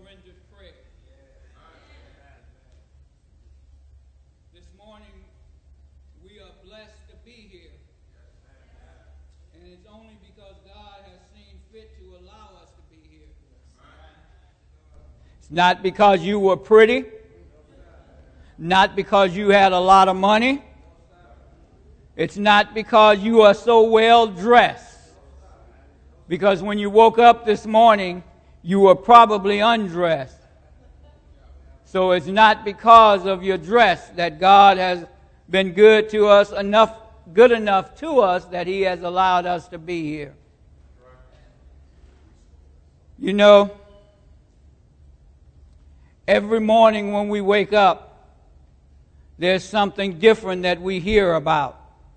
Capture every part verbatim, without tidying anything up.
surrendered prayer. This morning, we are blessed to be here. And it's only because God has seen fit to allow us to be here. It's not because you were pretty. Not because you had a lot of money. It's not because you are so well dressed. Because when you woke up this morning, you were probably undressed. So it's not because of your dress that God has been good to us, enough, good enough to us that He has allowed us to be here. You know, every morning when we wake up, there's something different that we hear about.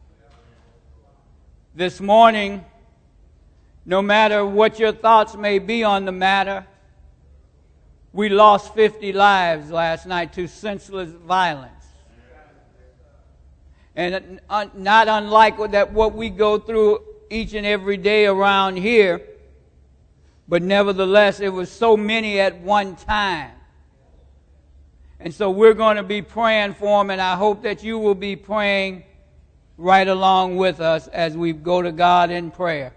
This morning, no matter what your thoughts may be on the matter, we lost fifty lives last night to senseless violence. And not unlike that what we go through each and every day around here, but nevertheless, it was so many at one time. And so we're going to be praying for them, and I hope that you will be praying right along with us as we go to God in prayer.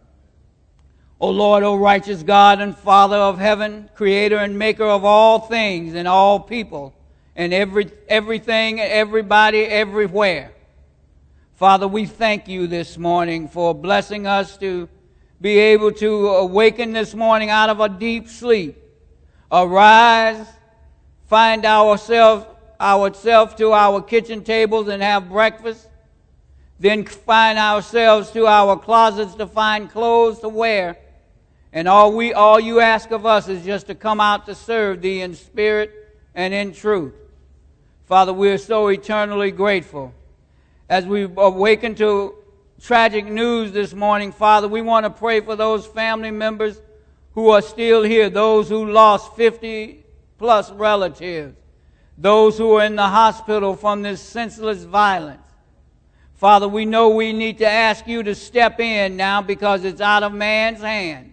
O Lord, O righteous God and Father of heaven, creator and maker of all things and all people and every everything, everybody, everywhere. Father, we thank you this morning for blessing us to be able to awaken this morning out of a deep sleep. Arise, find ourselves ourselves to our kitchen tables and have breakfast. Then find ourselves to our closets to find clothes to wear. And all we, all you ask of us is just to come out to serve Thee in spirit and in truth. Father, we are so eternally grateful. As we awaken to tragic news this morning, Father, we want to pray for those family members who are still here, those who lost fifty plus relatives, those who are in the hospital from this senseless violence. Father, we know we need to ask you to step in now because it's out of man's hands.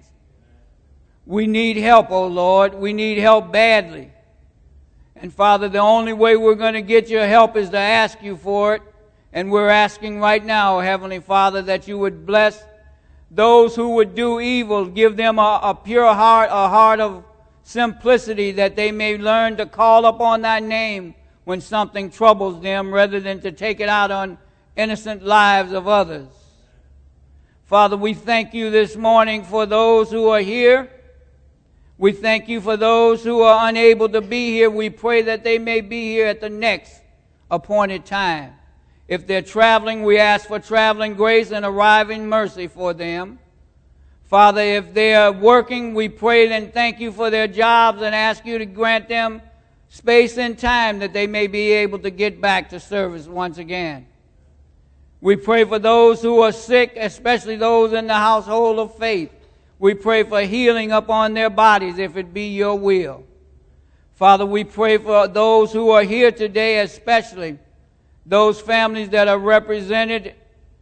We need help, oh Lord. We need help badly. And Father, the only way we're going to get your help is to ask you for it. And we're asking right now, Heavenly Father, that you would bless those who would do evil, give them a, a pure heart, a heart of simplicity, that they may learn to call upon thy name when something troubles them rather than to take it out on innocent lives of others. Father, we thank you this morning for those who are here. We thank you for those who are unable to be here. We pray that they may be here at the next appointed time. If they're traveling, we ask for traveling grace and arriving mercy for them. Father, if they are working, we pray and thank you for their jobs and ask you to grant them space and time that they may be able to get back to service once again. We pray for those who are sick, especially those in the household of faith. We pray for healing upon their bodies if it be your will. Father, we pray for those who are here today, especially those families that are represented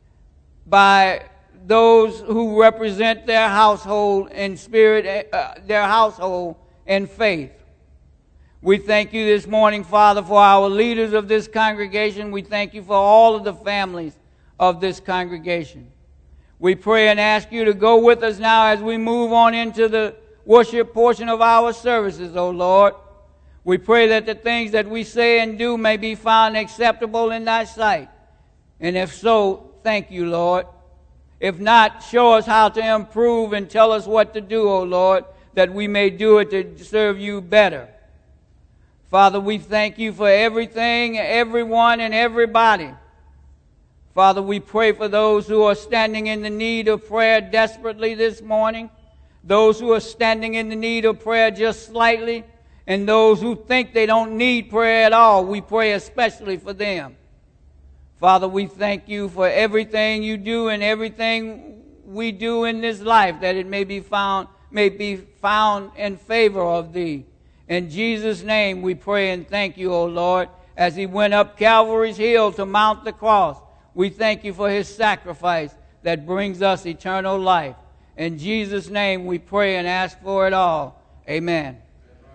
by those who represent their household in spirit, uh, their household in faith. We thank you this morning, Father, for our leaders of this congregation. We thank you for all of the families of this congregation. We pray and ask you to go with us now as we move on into the worship portion of our services, O Lord. We pray that the things that we say and do may be found acceptable in thy sight. And if so, thank you, Lord. If not, show us how to improve and tell us what to do, O Lord, that we may do it to serve you better. Father, we thank you for everything, everyone, and everybody. Father, we pray for those who are standing in the need of prayer desperately this morning, those who are standing in the need of prayer just slightly, and those who think they don't need prayer at all. We pray especially for them. Father, we thank you for everything you do and everything we do in this life, that it may be found, may be found in favor of thee. In Jesus' name we pray and thank you, O Lord, as he went up Calvary's hill to mount the cross. We thank you for his sacrifice that brings us eternal life. In Jesus' name we pray and ask for it all. Amen.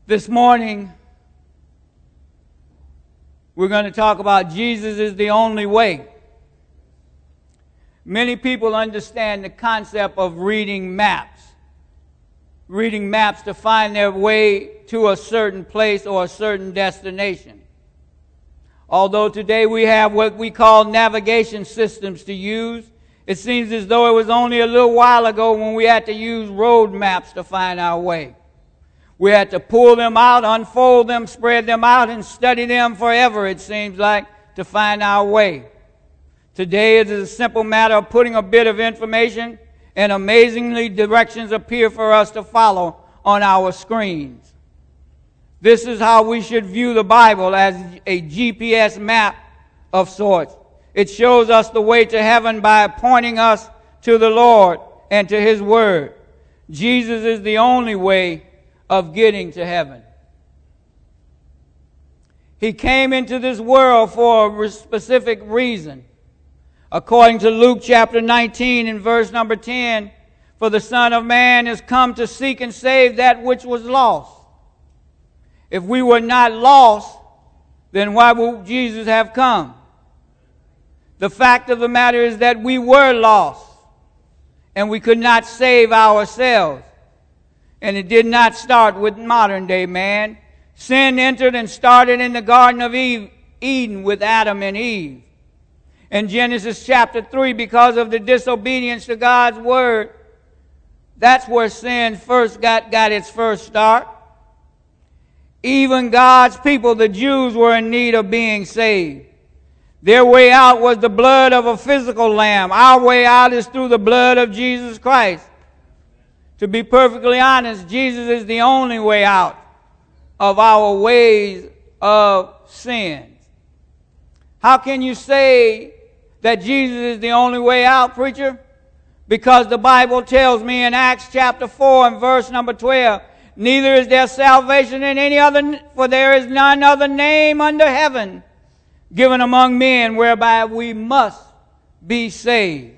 This morning, we're going to talk about Jesus is the only way. Many people understand the concept of reading maps. Reading maps to find their way to a certain place or a certain destination. Although today we have what we call navigation systems to use, it seems as though it was only a little while ago when we had to use road maps to find our way. We had to pull them out, unfold them, spread them out, and study them forever, it seems like, to find our way. Today it is a simple matter of putting a bit of information, and amazingly directions appear for us to follow on our screens. This is how we should view the Bible, as a G P S map of sorts. It shows us the way to heaven by pointing us to the Lord and to His Word. Jesus is the only way of getting to heaven. He came into this world for a specific reason. According to Luke chapter nineteen and verse number ten, for the Son of Man is come to seek and save that which was lost. If we were not lost, then why would Jesus have come? The fact of the matter is that we were lost, and we could not save ourselves. And it did not start with modern day man. Sin entered and started in the Garden of Eve, Eden with Adam and Eve. In Genesis chapter three, because of the disobedience to God's word, that's where sin first got, got its first start. Even God's people, the Jews, were in need of being saved. Their way out was the blood of a physical lamb. Our way out is through the blood of Jesus Christ. To be perfectly honest, Jesus is the only way out of our ways of sin. How can you say that Jesus is the only way out, preacher? Because the Bible tells me in Acts chapter four and verse number twelve, neither is there salvation in any other, for there is none other name under heaven given among men whereby we must be saved.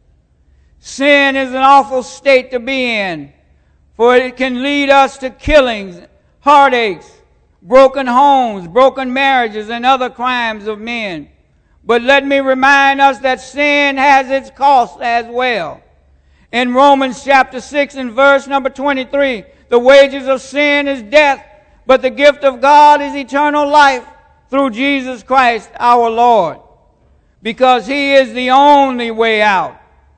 Sin is an awful state to be in, for it can lead us to killings, heartaches, broken homes, broken marriages, and other crimes of men. But let me remind us that sin has its cost as well. In Romans chapter six and verse number twenty-three, the wages of sin is death, but the gift of God is eternal life through Jesus Christ our Lord, because He is the only way out.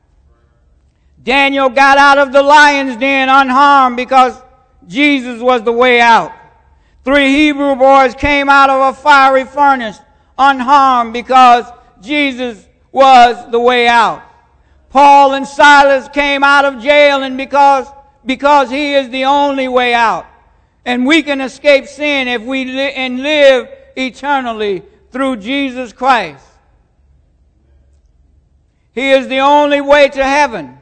Daniel got out of the lion's den unharmed because Jesus was the way out. Three Hebrew boys came out of a fiery furnace unharmed because Jesus was the way out. Paul and Silas came out of jail and because, because He is the only way out. And we can escape sin if we li- and live eternally through Jesus Christ. He is the only way to heaven.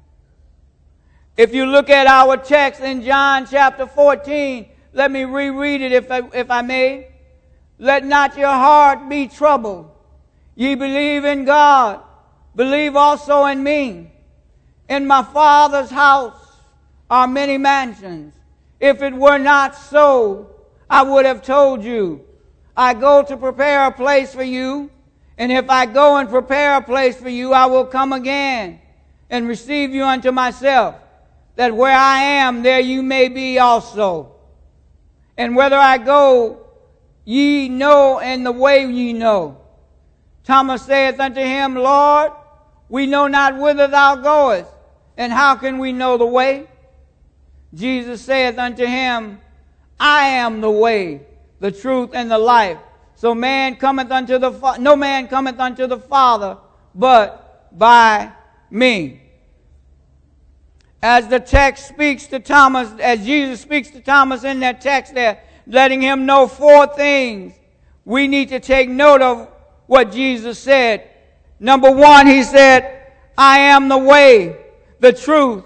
If you look at our text in John chapter fourteen, let me reread it if I, if I may. Let not your heart be troubled. Ye believe in God, believe also in me. In my Father's house are many mansions. If it were not so, I would have told you. I go to prepare a place for you, and if I go and prepare a place for you, I will come again and receive you unto myself, that where I am, there you may be also. And whether I go, ye know, and the way ye know. Thomas saith unto him, Lord, we know not whither thou goest, and how can we know the way? Jesus saith unto him, I am the way, the truth, and the life. So man cometh unto the fa- no man cometh unto the Father but by me. As the text speaks to Thomas, as Jesus speaks to Thomas in that text there, letting him know four things, we need to take note of what Jesus said. Number one, He said, I am the way, the truth.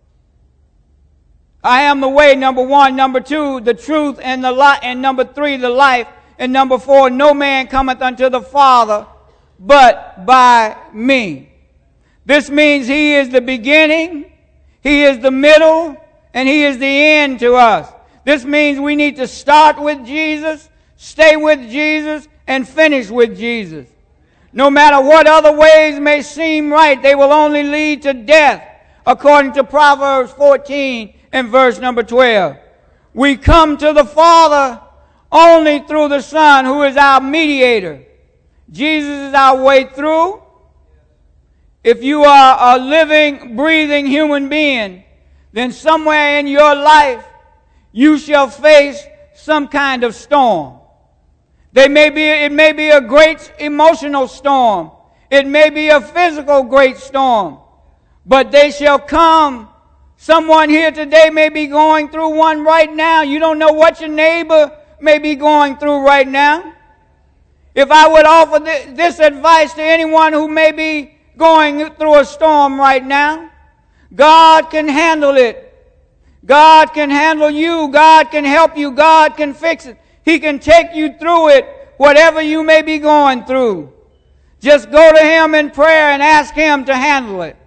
I am the way, number one. Number two, the truth and the life. And number three, the life. And number four, no man cometh unto the Father but by me. This means He is the beginning, He is the middle, and He is the end to us. This means we need to start with Jesus, stay with Jesus, and finish with Jesus. No matter what other ways may seem right, they will only lead to death, according to Proverbs fourteen and verse number twelve. We come to the Father only through the Son, who is our mediator. Jesus is our way through. If you are a living, breathing human being, then somewhere in your life you shall face some kind of storm. They may be, it may be a great emotional storm. It may be a physical great storm. But they shall come. Someone here today may be going through one right now. You don't know what your neighbor may be going through right now. If I would offer th- this advice to anyone who may be going through a storm right now, God can handle it. God can handle you. God can help you. God can fix it. He can take you through it, whatever you may be going through. Just go to Him in prayer and ask Him to handle it.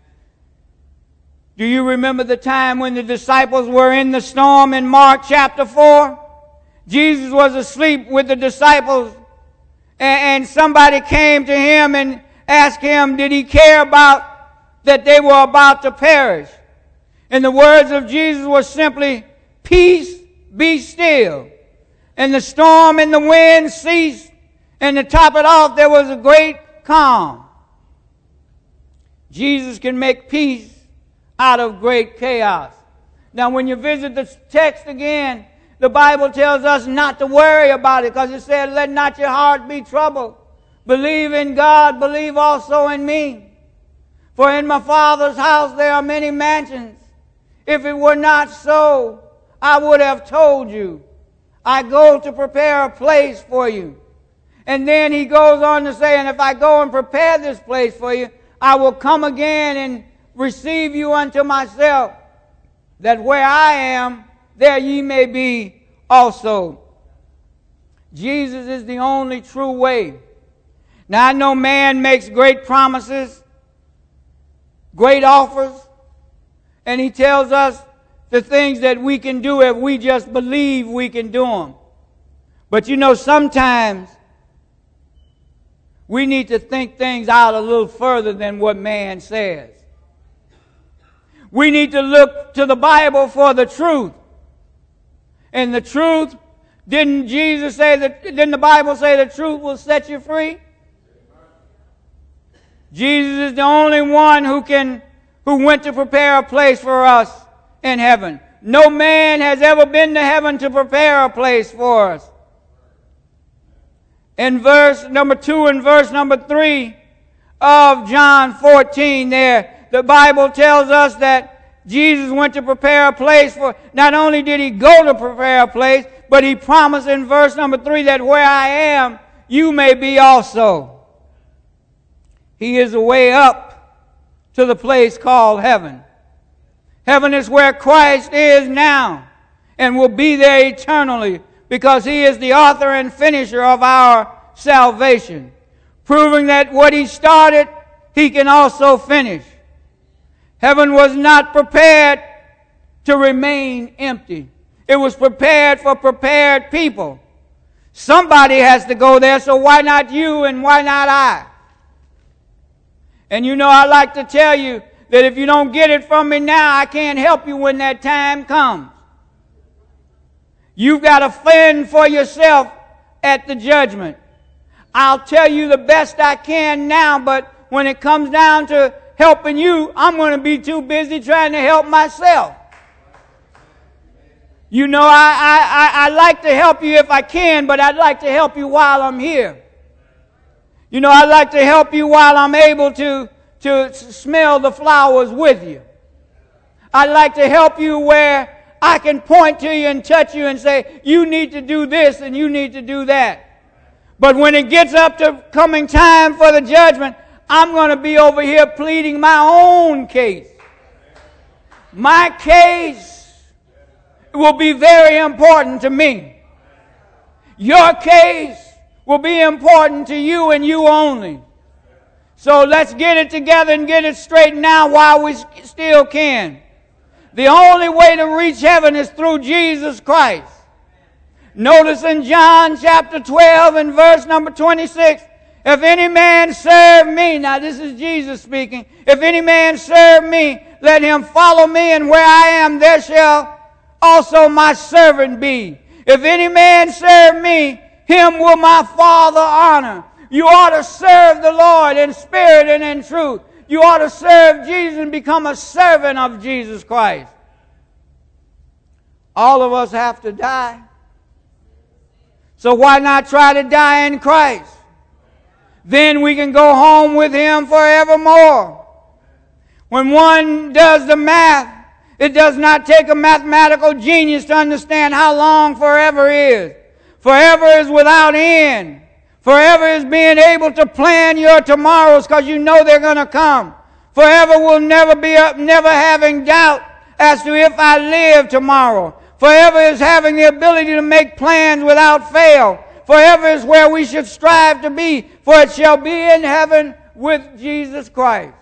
Do you remember the time when the disciples were in the storm in Mark chapter four? Jesus was asleep with the disciples, and somebody came to Him and asked Him, did He care about that they were about to perish? And the words of Jesus were simply, peace, be still. And the storm and the wind ceased, and to top it off, there was a great calm. Jesus can make peace out of great chaos. Now, when you visit the text again, the Bible tells us not to worry about it, because it said, let not your heart be troubled. Believe in God, believe also in me. For in my Father's house there are many mansions. If it were not so, I would have told you. I go to prepare a place for you. And then he goes on to say, and if I go and prepare this place for you, I will come again and receive you unto myself, that where I am, there ye may be also. Jesus is the only true way. Now I know man makes great promises, great offers, and he tells us the things that we can do if we just believe we can do them. But you know, sometimes we need to think things out a little further than what man says. We need to look to the Bible for the truth. And the truth, didn't Jesus say that, didn't the Bible say the truth will set you free? Jesus is the only one who can, who went to prepare a place for us in heaven. No man has ever been to heaven to prepare a place for us. In verse number two and verse number three of John fourteen there, the Bible tells us that Jesus went to prepare a place for, not only did He go to prepare a place, but He promised in verse number three that where I am, you may be also. He is a way up to the place called heaven. Heaven is where Christ is now and will be there eternally, because He is the author and finisher of our salvation, proving that what He started, He can also finish. Heaven was not prepared to remain empty. It was prepared for prepared people. Somebody has to go there, so why not you and why not I? And you know, I like to tell you that if you don't get it from me now, I can't help you when that time comes. You've got to fend for yourself at the judgment. I'll tell you the best I can now, but when it comes down to helping you, I'm going to be too busy trying to help myself. You know, I, I, I, I like to help you if I can, but I'd like to help you while I'm here. You know, I'd like to help you while I'm able to to smell the flowers with you. I'd like to help you where I can point to you and touch you and say, you need to do this and you need to do that. But when it gets up to coming time for the judgment, I'm going to be over here pleading my own case. My case will be very important to me. Your case will be important to you and you only. So let's get it together and get it straight now while we still can. The only way to reach heaven is through Jesus Christ. Notice in John chapter twelve and verse number twenty-six, if any man serve me, now this is Jesus speaking, if any man serve me, let him follow me, and where I am, there shall also my servant be. If any man serve me, him will my Father honor. You ought to serve the Lord in spirit and in truth. You ought to serve Jesus and become a servant of Jesus Christ. All of us have to die. So why not try to die in Christ? Then we can go home with Him forevermore. When one does the math, it does not take a mathematical genius to understand how long forever is. Forever is without end. Forever is being able to plan your tomorrows because you know they're going to come. Forever will never be up, never having doubt as to if I live tomorrow. Forever is having the ability to make plans without fail. Forever is where we should strive to be, for it shall be in heaven with Jesus Christ.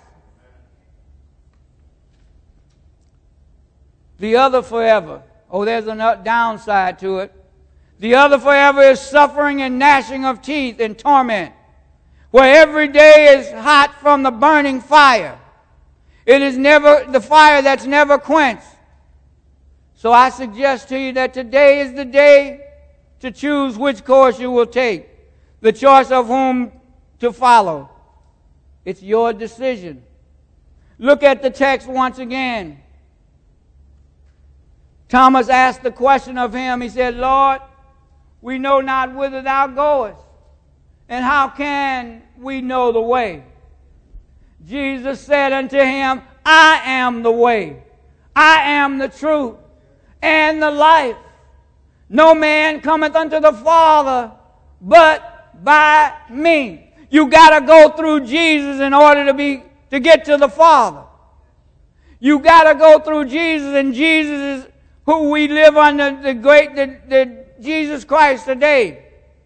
The other forever, oh, there's a downside to it. The other forever is suffering and gnashing of teeth and torment, where every day is hot from the burning fire. It is never the fire that's never quenched. So I suggest to you that today is the day to choose which course you will take, the choice of whom to follow. It's your decision. Look at the text once again. Thomas asked the question of him. He said, Lord, we know not whither thou goest, and how can we know the way? Jesus said unto him, I am the way, I am the truth, and the life. No man cometh unto the Father but by me. You got to go through Jesus in order to be to get to the Father. You got to go through Jesus, and Jesus is who we live under, the great the, the Jesus Christ today.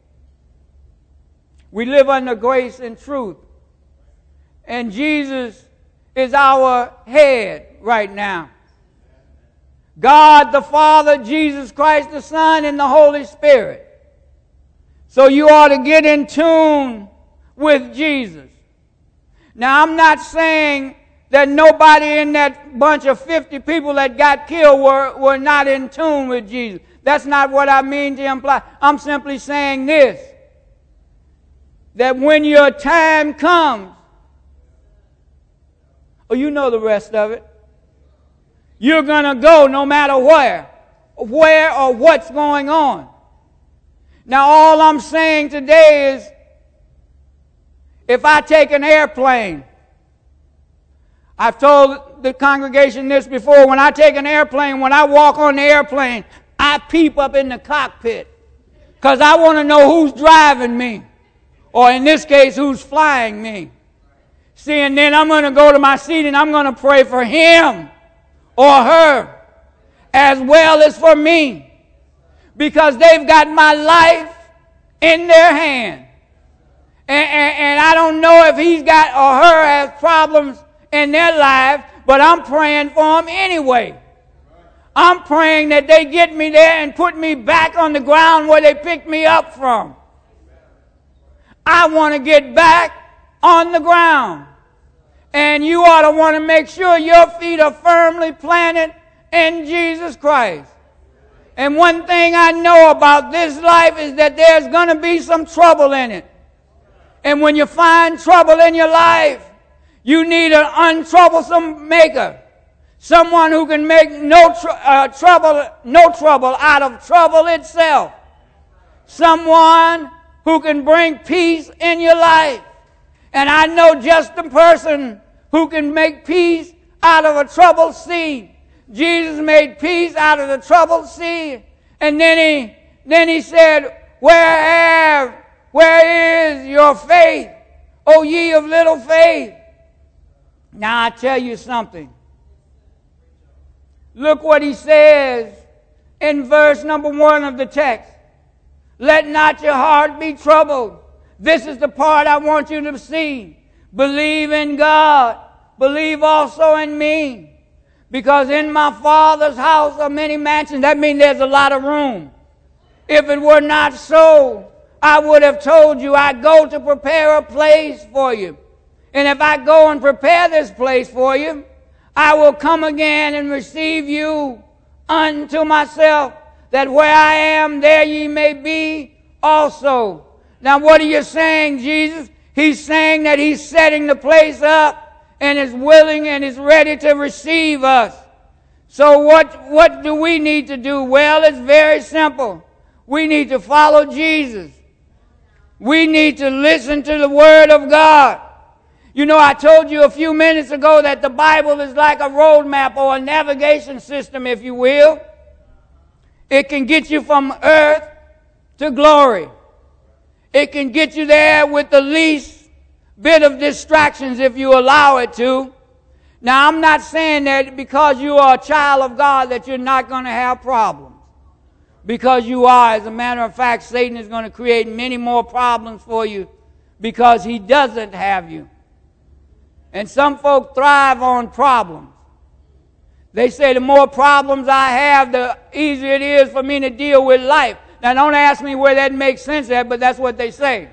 We live under grace and truth. And Jesus is our head right now. God the Father, Jesus Christ the Son, and the Holy Spirit. So you ought to get in tune with Jesus. Now, I'm not saying that nobody in that bunch of fifty people that got killed were, were not in tune with Jesus. That's not what I mean to imply. I'm simply saying this, that when your time comes, oh, you know the rest of it, you're going to go no matter where, where or what's going on. Now, all I'm saying today is, if I take an airplane, I've told the congregation this before, when I take an airplane, when I walk on the airplane, I peep up in the cockpit because I want to know who's driving me, or in this case, who's flying me. See, and then I'm going to go to my seat and I'm going to pray for him or her as well as for me, because they've got my life in their hand. And, and, and I don't know if he's got or her has problems in their life, but I'm praying for them anyway. I'm praying that they get me there and put me back on the ground where they picked me up from. I want to get back on the ground. And you ought to want to make sure your feet are firmly planted in Jesus Christ. And one thing I know about this life is that there's going to be some trouble in it. And when you find trouble in your life, you need an untroublesome maker. Someone who can make no tr- uh, trouble, no trouble out of trouble itself. Someone who can bring peace in your life. And I know just the person who can make peace out of a troubled sea. Jesus made peace out of the troubled sea. And then he, then he said, where have, where is your faith, O ye of little faith? Now I tell you something. Look what he says in verse number one of the text. Let not your heart be troubled. This is the part I want you to see. Believe in God. Believe also in me. Because in my Father's house are many mansions. That means there's a lot of room. If it were not so, I would have told you, I go to prepare a place for you. And if I go and prepare this place for you, I will come again and receive you unto myself, that where I am, there ye may be also. Now what are you saying, Jesus? He's saying that he's setting the place up and is willing and is ready to receive us. So what, what do we need to do? Well, it's very simple. We need to follow Jesus. We need to listen to the Word of God. You know, I told you a few minutes ago that the Bible is like a road map or a navigation system, if you will. It can get you from earth to glory. It can get you there with the least bit of distractions if you allow it to. Now, I'm not saying that because you are a child of God that you're not going to have problems. Because you are. As a matter of fact, Satan is going to create many more problems for you because he doesn't have you. And some folk thrive on problems. They say the more problems I have, the easier it is for me to deal with life. Now, don't ask me where that makes sense at, but that's what they say.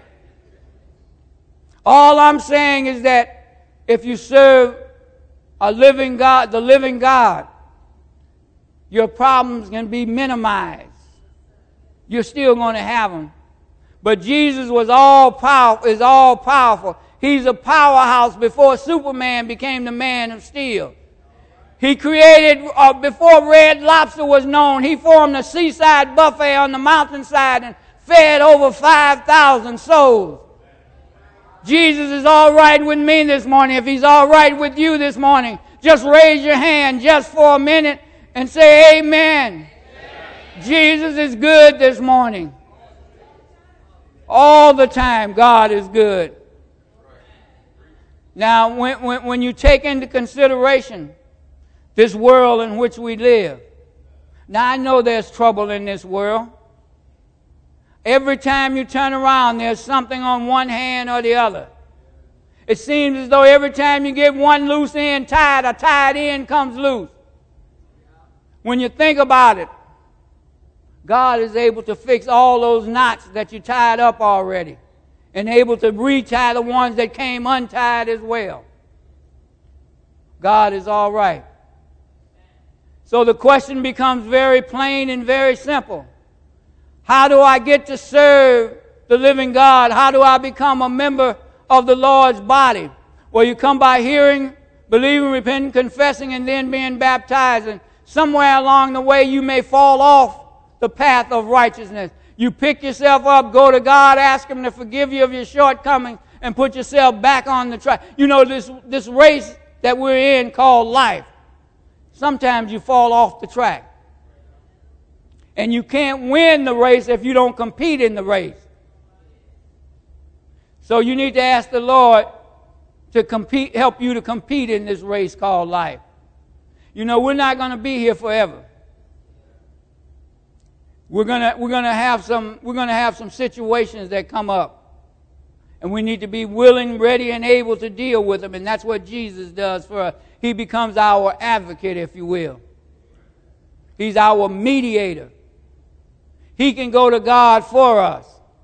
All I'm saying is that if you serve a living God, the living God, your problems can be minimized. You're still going to have them. But Jesus was all powerful, is all powerful. He's a powerhouse before Superman became the Man of Steel. He created, uh, before Red Lobster was known, he formed a seaside buffet on the mountainside and fed over five thousand souls. Jesus is all right with me this morning. If he's all right with you this morning, just raise your hand just for a minute and say amen. Jesus is good this morning. All the time, God is good. Now, when, when, when you take into consideration this world in which we live, now I know there's trouble in this world. Every time you turn around, there's something on one hand or the other. It seems as though every time you get one loose end tied, a tied end comes loose. When you think about it, God is able to fix all those knots that you tied up already and able to retie the ones that came untied as well. God is all right. So the question becomes very plain and very simple. How do I get to serve the living God? How do I become a member of the Lord's body? Well, you come by hearing, believing, repenting, confessing, and then being baptized. And somewhere along the way, you may fall off the path of righteousness. You pick yourself up, go to God, ask Him to forgive you of your shortcomings, and put yourself back on the track. You know, this, this race that we're in called life, sometimes you fall off the track. And you can't win the race if you don't compete in the race. So you need to ask the Lord to compete, help you to compete in this race called life. You know, we're not going to be here forever. We're gonna we're gonna have some we're gonna have some situations that come up, and we need to be willing, ready, and able to deal with them. And that's what Jesus does for us. He becomes our advocate, if you will. He's our mediator. He can go to God for us.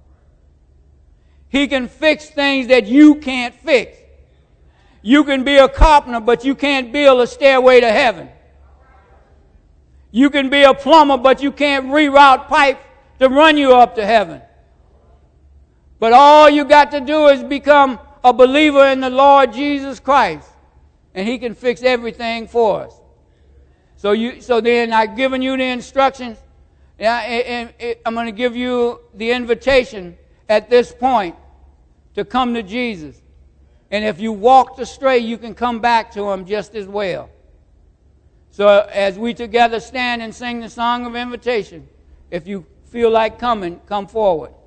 He can fix things that you can't fix. You can be a carpenter, but you can't build a stairway to heaven. You can be a plumber, but you can't reroute pipes to run you up to heaven. But all you got to do is become a believer in the Lord Jesus Christ, and He can fix everything for us. So you, so then I've given you the instructions, and, and I'm going to give you the invitation at this point to come to Jesus. And if you walked astray, you can come back to Him just as well. So as we together stand and sing the song of invitation, if you feel like coming, come forward.